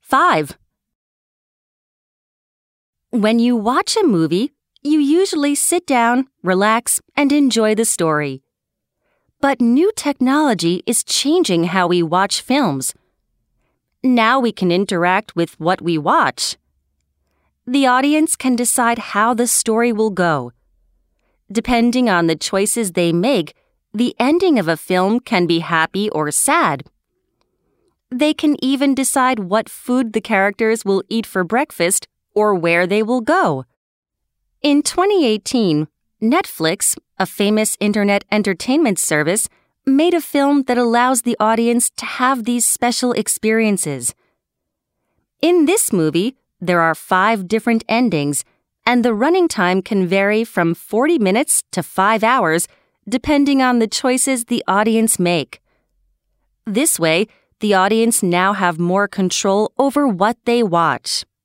5. When you watch a movie, you usually sit down, relax, and enjoy the story. But new technology is changing how we watch films. Now we can interact with what we watch. The audience can decide how the story will go. Depending on the choices they make, the ending of a film can be happy or sad. They can even decide what food the characters will eat for breakfast or where they will go. In 2018, Netflix, a famous internet entertainment service, made a film that allows the audience to have these special experiences. In this movie, there are 5 different endings, and the running time can vary from 40 minutes to 5 hours, depending on the choices the audience make. This way, the audience now have more control over what they watch.